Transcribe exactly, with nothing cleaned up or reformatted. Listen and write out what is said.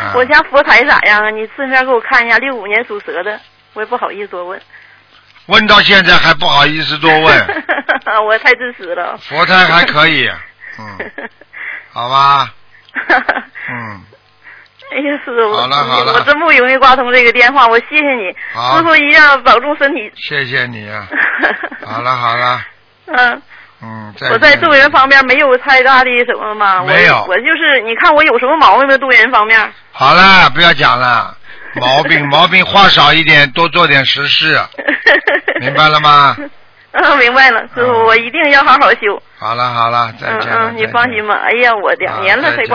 啊。我家佛台咋样啊？你顺便给我看一下，六五年属蛇的，我也不好意思多问。 问到现在还不好意思多问。 我太自私了。 佛台还可以，嗯，好吧。嗯。 哎呀，师傅， 好了好了， 我真不容易挂通这个电话，我谢谢你，师傅一定要保重身体。 谢谢你啊。好了好了。 嗯。 嗯， 我在渡人方面没有太大的什么嘛， 没有， 我就是你看我有什么毛病的渡人方面。 好了，不要讲了，毛病毛病话少一点，多做点实事，明白了吗？ 嗯，明白了，师傅，我一定要好好修。 好了好了，再见。 嗯嗯，你放心吧。哎呀，我两年了才挂。